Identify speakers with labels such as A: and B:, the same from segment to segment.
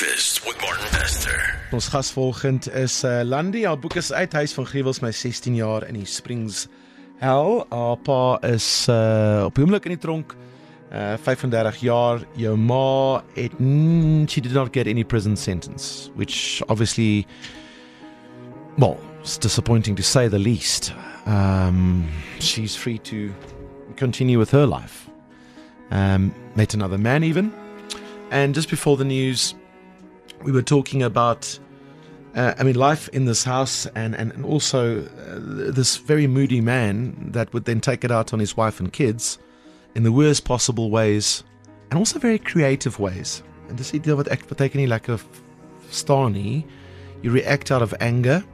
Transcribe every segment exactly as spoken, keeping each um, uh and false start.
A: Breakfast with Martin Bester.
B: Ons gas volgend is uh, Landi. Haar boek is uit, Huis van Gruwels, my sestien jaar in die Springs Hell. Haar pa is uh, op die oomblik in die tronk, uh, vyfendertig jaar. Jou ma het, mm, she did not get any prison sentence, which obviously, well, it's disappointing to say the least. Um, she's free to continue with her life. Um, met another man even. And just before the news, we were talking about, uh, I mean, life in this house and, and, and also uh, this very moody man that would then take it out on his wife and kids in the worst possible ways and also very creative ways. And dis idee wat ek beteken nie lekker staan nie. You react out of anger,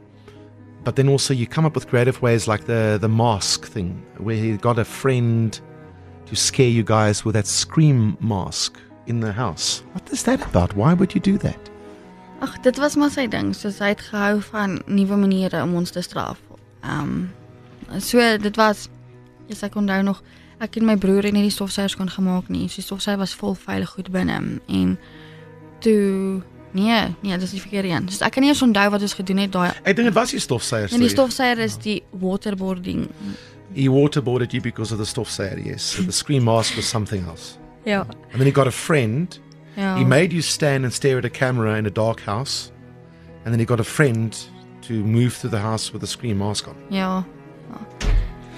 B: but then also you come up with creative ways like the, the mask thing, where he got a friend to scare you guys with that scream mask in the house. What is that about? Why would you do that?
C: Ag, dit was maar sy ding. So hy het gehou van nuwe maniere om ons te straf. Um, so dit was, yes, ek onthou nog, ek en my broer en nie die stofsuiers kon gemaak nie. So die stofsuier was vol veilig goed binne. En toe, nee, nee, dis die verkeerde een. Dus ek kan nie eens onthou wat ons gedoen het daai.
B: Ek dink dit was die stofsuier.
C: En die stofsuier is die waterboarding.
B: He waterboarded you because of the stofsuier, yes. So the scream mask was something else.
C: Ja.
B: And then he got a friend.
C: Ja.
B: He made you stand and stare at a camera in a dark house. And then he got a friend to move through the house with a scream mask on.
C: Ja. Ja.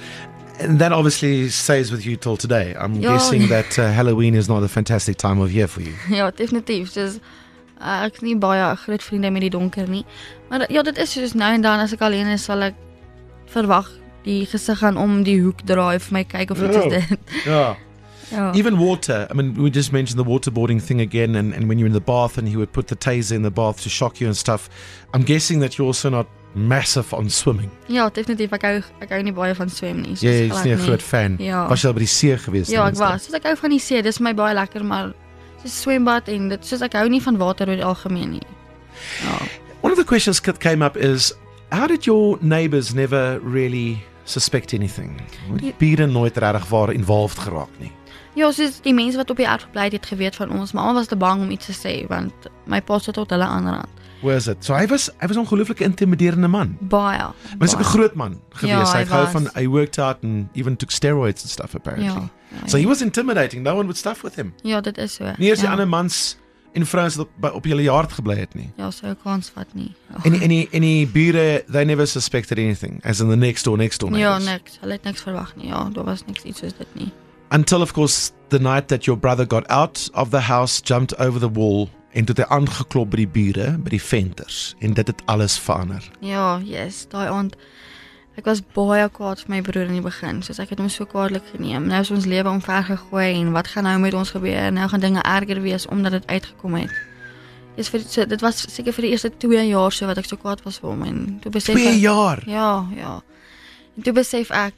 B: And that obviously stays with you till today. I'm
C: Ja.
B: guessing that uh, Halloween is not a fantastic time of year for you.
C: Ja, definitief. Dus uh, ek is nie baie groot vriende met die donker nie. Maar ja, dit is soos nou en dan as ek alleen is, sal ek verwag die gesig gaan om die hoek draai vir my kyk of iets is dit.
B: Yeah.
C: Ja.
B: Even water, I mean, we just mentioned the waterboarding thing again, and, and when you're in the bath and he would put the taser in the bath to shock you and stuff. I'm guessing that you're also not massive on swimming.
C: Ja, definitief. Ek hou, ek hou nie baie van swem nie.
B: Jy is nie 'n groot fan.
C: Ja.
B: Was jy al by die see gewees?
C: Ja, ek was. Soos ek hou van die see, dis my baie lekker, maar soos swembad en dit, soos ek hou nie van water oor die algemeen nie. Ja.
B: One of the questions that came up is, how did your neighbours never really suspect anything? Die bure nooit regtig waar involved geraak nie.
C: Ja, soos die mense wat op die erf gebly het, het geweet van ons, maar almal was te bang om iets te sê, want my pa sit tot hulle aanrand.
B: Where is it? So hy was hy was 'n ongelooflike intimiderende man.
C: Baie.
B: Maar hy's ook 'n groot man gewees.
C: Ja,
B: hy
C: hy
B: het gehou
C: was.
B: van hy worked out and even took steroids and stuff apparently.
C: Ja, ja,
B: So
C: ja.
B: he was intimidating. No one would stuff with him.
C: Ja, dit is so.
B: Nie eens die
C: ja.
B: ander mans en vrouens wat op, op julle yard gebly het nie.
C: Ja, so 'n kans vat nie. Ja.
B: En die, en die, en die bure, they never suspected anything, as in the next door, next door
C: Ja,
B: neighbors.
C: niks. Hulle het niks verwag nie. Ja, daar was niks iets soos dit nie.
B: Until, of course, the night that your brother got out of the house, jumped over the wall, en toe het hy aangeklop by die bure, by die venters, en dit het alles verander.
C: Ja, yes, daai aand. Ek was baie kwaad vir my broer in die begin, soos ek het hom so kwaadlik geneem. Nou is ons lewe omvergegooi en wat gaan nou met ons gebeur? Nou gaan dinge erger wees omdat dit uitgekom het. Yes, vir, so, dit was seker vir die eerste twee jaar so wat ek so kwaad was vir hom en toe besef
B: Twee
C: ek,
B: jaar?
C: Ja, ja. En toe besef ek,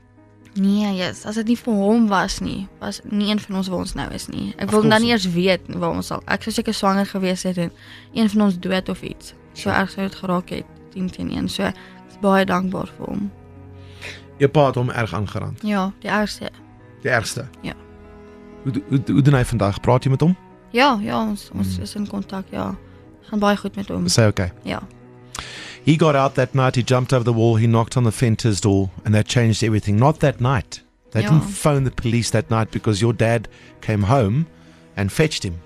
C: nee, yes, as dit nie vir hom was nie, was nie een van ons waar ons nou is nie. Ek wil dan nie eers weet waar ons sal. Ek sou seker swanger gewees het en een van ons dood of iets. So erg sou dit geraak het, tien teen een. So ek is baie dankbaar vir hom.
B: Jou pa het hom erg aangerand.
C: Ja, die ergste.
B: Die ergste.
C: Ja.
B: Hoe, hoe, hoe doen hy vandag? Praat jy met hom?
C: Ja, ja, ons, ons is in kontak, ja. Gaan baie goed met hom.
B: Is hy okay?
C: Ja.
B: He got out that night, he jumped over the wall, he knocked on the Fenter's door, and that changed everything. Not that night. They
C: Ja.
B: didn't phone the police that night because your dad came home and fetched him.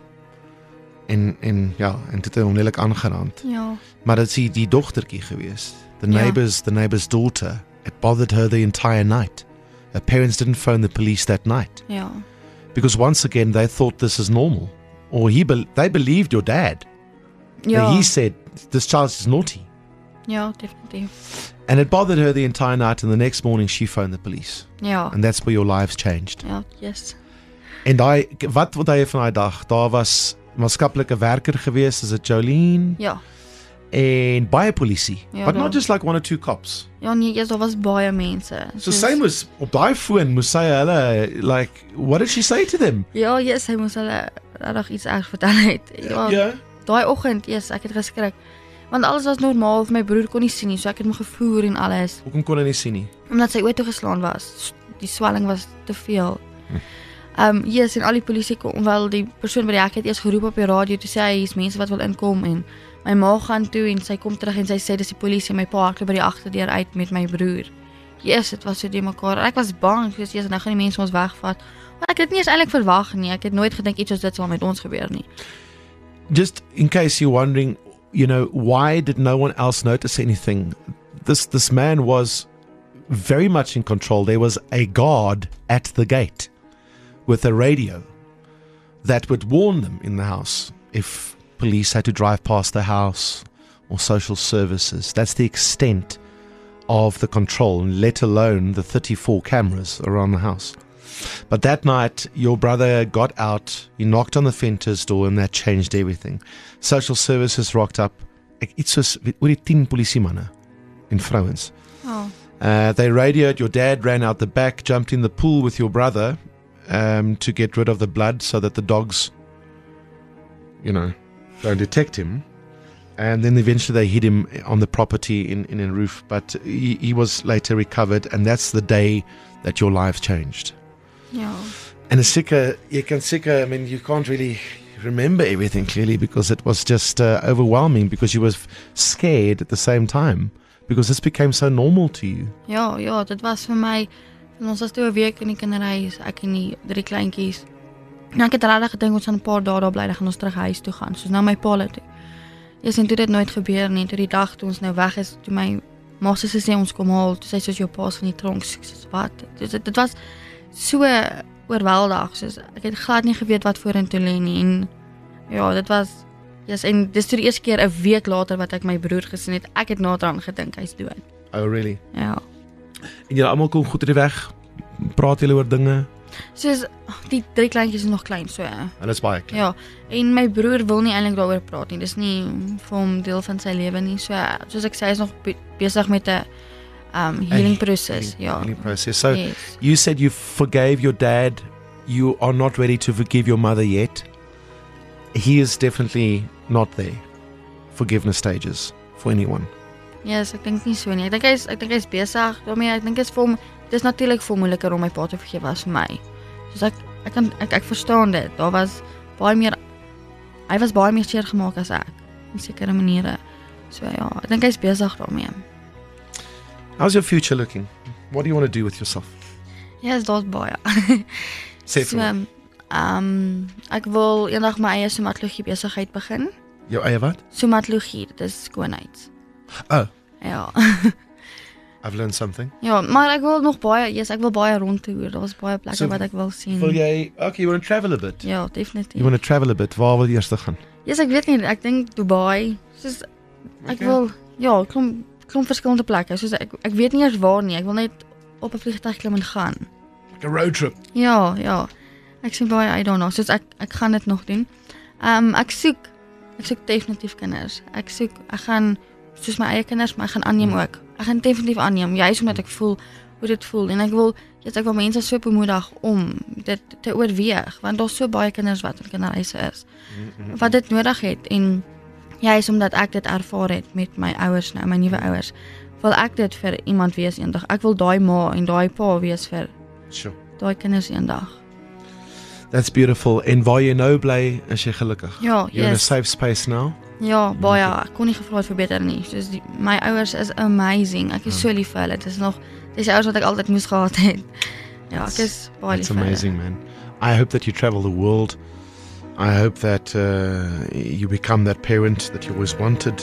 B: En, en ja, en dit het hom lelik aangerand.
C: Ja.
B: Maar dit is die, die dogtertjie gewees. The
C: Ja.
B: neighbors, the neighbor's daughter. It bothered her the entire night. Her parents didn't phone the police that night.
C: Ja.
B: Because once again, they thought this is normal. Or he be- they believed your dad.
C: Ja.
B: He said, this child is naughty.
C: Ja, definitief.
B: And it bothered her the entire night, and the next morning she phoned the police.
C: Ja.
B: And that's where your lives changed.
C: Ja, yes.
B: En daai, wat wat hy van daai dag, daar was maatskaplike werker gewees, is dit Jolene?
C: Ja.
B: En baie polisie.
C: Ja,
B: But
C: daar-
B: not just like one or two cops.
C: Ja, nee, yes, daar was baie mense.
B: So sy moes, op daai foon moes sy hulle, like, what did she say to them?
C: Ja, yes, hy moes hulle regtig iets erg vertel het. Ja.
B: Ja.
C: Daai oggend, yes, ek het geskrik. Want alles was normaal, my broer kon nie sien nie, so ek het hom gevoer en alles.
B: Hoekom kon hy nie sien nie?
C: Omdat sy oë toe geslaan was. Die swelling was te veel.
B: Hm.
C: Um, yes, en al die polisie kom, wel die persoon by die hek het eers geroep op die radio, toe sê hy, hier is mense wat wil inkom, en my ma gaan toe, en sy kom terug, en sy sê, dis die polisie, en my pa hardloop by die agterdeur uit met my broer. Yes, het was so die mekaar, en ek was bang, soos, yes, nou gaan die mense ons wegvat, maar ek het nie eens eintlik verwag nie, ek het nooit gedink iets soos dit sal met ons gebeur nie.
B: Just in case you're wondering, you know, why did no one else notice anything? This, this man was very much in control. There was a guard at the gate with a radio that would warn them in the house if police had to drive past the house or social services. That's the extent of the control, let alone the thirty-four cameras around the house. But that night, your brother got out, he knocked on the Venter's door, and that changed everything. Social services rocked up. Iets soos oor die ten polisiemanne en vrouens.
C: Oh.
B: Uh, they radioed, your dad ran out the back, jumped in the pool with your brother um, to get rid of the blood so that the dogs, you know, don't detect him. And then eventually they hid him on the property in, in a roof, but he, he was later recovered, and that's the day that your lives changed.
C: Ja.
B: And it's seker, you can seker, I mean, you can't really remember everything clearly because it was just uh, overwhelming because you were scared at the same time because this became so normal to you.
C: Ja, ja, dit was vir my, ons was toe 'n week in die kinderhuis, ek en die drie kleintjies. En ek het regtig gedink ons gaan 'n paar dae daar bly, dan gaan ons terug huis toe gaan, soos na my pa toe. Ja, en toe dit nooit gebeur nie, toe die dag toe ons nou weg is, toe my ma se sê ons kom haal, toe sy soos jou pa van die tronk, soos wat. Dit, dit, dit was so oorweldig, soos ek het glad nie geweet wat vorentoe lê nie, en ja, dit was, yes, en dis toe die eerste keer 'n week later wat ek my broer gesien het, ek het naderhand gedink hy's dood.
B: Oh, really?
C: Ja.
B: En julle almal kom goed uit die weg? Praat julle oor dinge?
C: Soos, die drie kleintjies is nog klein, so ja.
B: Hulle is baie klein.
C: Ja, en my broer wil nie eintlik daaroor praat nie, dis nie vir hom deel van sy lewe nie, so soos ek sê, hy is nog be besig met 'n um, healing process,
B: healing,
C: ja.
B: Healing process. So,
C: yes.
B: You said you forgave your dad, you are not ready to forgive your mother yet. He is definitely not there. Forgiveness stages for anyone.
C: Yes, ek dink nie so nie. Ek dink hy is ek dink hy is besig daarmee. Ek dink dit is vir hom, dis natuurlik vir hom moeiliker om my pa te vergewe as vir my. Soos ek ek kan ek ek verstaan dit. Daar was baie meer hy was baie meer seer gemaak as ek in sekere maniere. So ja, ek dink hy is besig daarmee.
B: How's your future looking? What do you want to do with yourself?
C: Yes, daar's baie.
B: Sê
C: so,
B: vir
C: ehm um, ek wil eendag my eie somatologie besigheid begin.
B: jou eie wat?
C: Somatologie, dit is skoonheid.
B: Oh,
C: Ja.
B: I've learned something.
C: Ja, maar ek wil nog baie, yes, ek wil baie rondtoer. Daar's baie plekke
B: So,
C: wat ek wil sien.
B: Wil jy, okay, you want to travel a bit?
C: Ja, definitief.
B: You want to travel a bit. Waar wil jy eers gaan?
C: Yes, ek weet nie, ek dink Dubai. Soos ek
B: Okay.
C: wil ja, klomp klomp verskillende plekke. Soos ek ek weet nie eers waar nie. Ek wil net op 'n vliegtuig klim en gaan.
B: Like a road trip.
C: Ja, ja. Ek sien baie uit daarna. Soos ek ek gaan dit nog doen. Ehm um, ek soek ek soek definitief kinders. Ek soek ek gaan soos my eie kinders, maar ek gaan aanneem ook. Ek gaan definitief aanneem, juis omdat ek voel hoe dit voel en ek wil yes, ek wil mense so bemoedig om dit te oorweeg want daar's so baie kinders wat in kinderhuise is. Wat dit nodig het en juis omdat ek dit ervaar het met my ouers nou, my nuwe ouers, wil ek dit vir iemand wees eendag. Ek wil daai ma en daai pa wees vir
B: Sure.
C: daai kinders eendag.
B: That's beautiful. En waar jy nou bly, is jy gelukkig.
C: Ja,
B: You're in a
C: yes.
B: safe space now.
C: Ja, baie. Ek kon nie gevra het vir beter nie. Soos die, my ouers is amazing. Ek is so lief vir hulle. Dit is nog dis die ouers wat ek altyd moes gehad het. Ja, ek is baie lief
B: It's
C: vir hulle.
B: amazing, man. I hope that you travel the world. I hope that uh, you become that parent that you always wanted.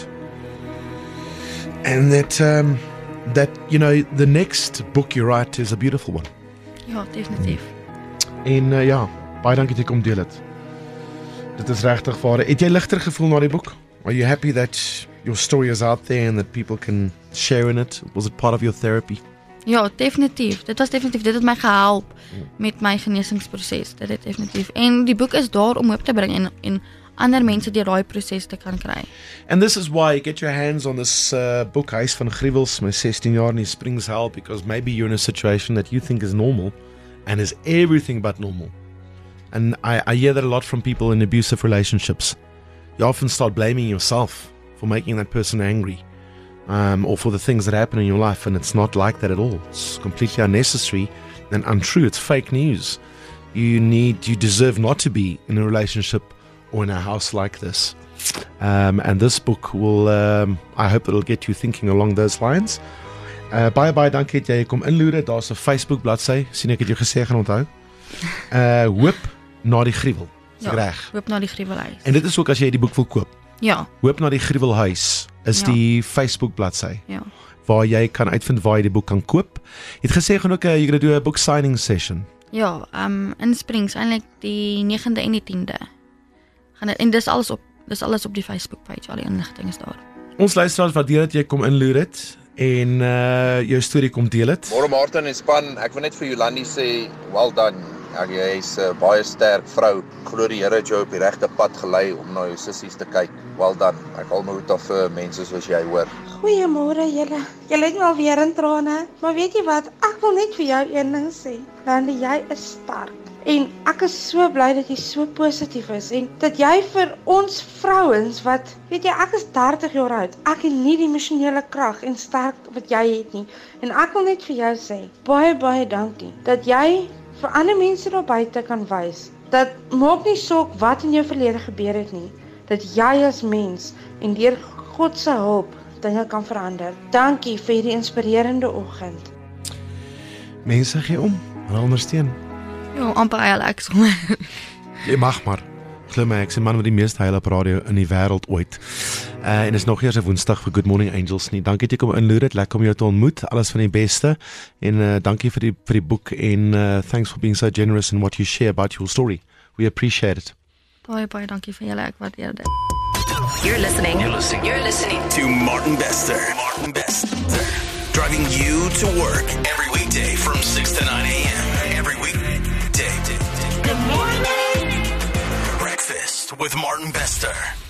B: And that, um, that, you know, the next book you write is a beautiful one.
C: Ja, definitief.
B: En uh, ja, baie dankie dat jy kom deel het. Dit is regtig waar. Het jy ligter gevoel na die boek? Are you happy that your story is out there and that people can share in it? Was it part of your therapy?
C: Ja, definitief. Dit was definitief, dit het my gehelp met my genesingsproses. Dit het definitief. En die boek is daar om hoop te bring en en ander mense deur daai proses te kan kry.
B: And this is why you get your hands on this uh, book, Huis van Gruwels, my sixteen jaar in die Springs Hell, because maybe you're in a situation that you think is normal and is everything but normal. And I, I hear that a lot from people in abusive relationships. You often start blaming yourself for making that person angry, um, or for the things that happen in your life, and it's not like that at all. It's completely unnecessary and untrue. It's fake news. you need, you deserve not to be in a relationship or in a house like this. Um, and this book will, um, I hope it'll get you thinking along those lines. Uh, baie baie dankie dat jy kom inloer. Daar's 'n Facebook bladsy, sien ek het jou gesê gaan onthou. Uh, hoop na die gruwel.
C: Ja,
B: reg.
C: Hoop na die gruwelhuis.
B: En dit is ook as jy die boek wil koop.
C: Ja.
B: Hoop na die gruwelhuis is
C: Ja.
B: die Facebook bladsy.
C: Ja.
B: Waar jy kan uitvind waar jy die boek kan koop. Jy het gesê gaan ook 'n you're going to do a book signing session.
C: Ja, um in Springs eintlik die negende en die tiende. Gaan dit, en dis alles op dis alles op die Facebook page, al die inligting is daar.
B: Ons luisteraars waardeer dat jy kom inloer het en uh jou storie kom deel het.
D: Môre Martin en span, ek wil net vir Jolandi sê, well done. Ek jy is 'n uh, baie sterk vrou. Ek glo die Here het jou op die regte pad gelei om na jou sissies te kyk. Well done. Ek hou my hoed af vir mense soos jy, hoor.
E: Goeiemôre julle. Julle het my alweer in trane, maar weet jy wat? Ek wil net vir jou een ding sê. Landi, jy is sterk. En ek is so bly dat jy so positief is en dat jy vir ons vrouens wat, weet jy, ek is dertig jaar oud. Ek het nie die emosionele krag en sterk wat jy het nie. En ek wil net vir jou sê, baie baie dankie dat jy vir ander mense daar buite kan wys dat maak nie saak wat in jou verlede gebeur het nie, dat jy as mens en deur God se hulp dinge kan verander. Dankie vir hierdie inspirerende oggend.
B: Mense gee om, hulle ondersteun.
C: Ja, amper huil ek sommer.
B: Jy mag maar. Glo my, ek is 'n man met die meeste huil op radio in die wêreld ooit. Uh, en is nog eers 'n Woensdag vir Good Morning Angels nie. Dankie dat jy kom inloer het, lekker om jou te ontmoet. Alles van die beste. En uh, dankie vir die vir die boek en uh, thanks for being so generous in what you share about your story. We appreciate it.
C: Baie baie dankie vir julle, ek waardeer dit.
A: You're listening. You're listening. You're listening to Martin Bester. Martin Bester. Driving you to work every weekday from six to nine a.m. Every weekday. Good morning. Breakfast with Martin Bester.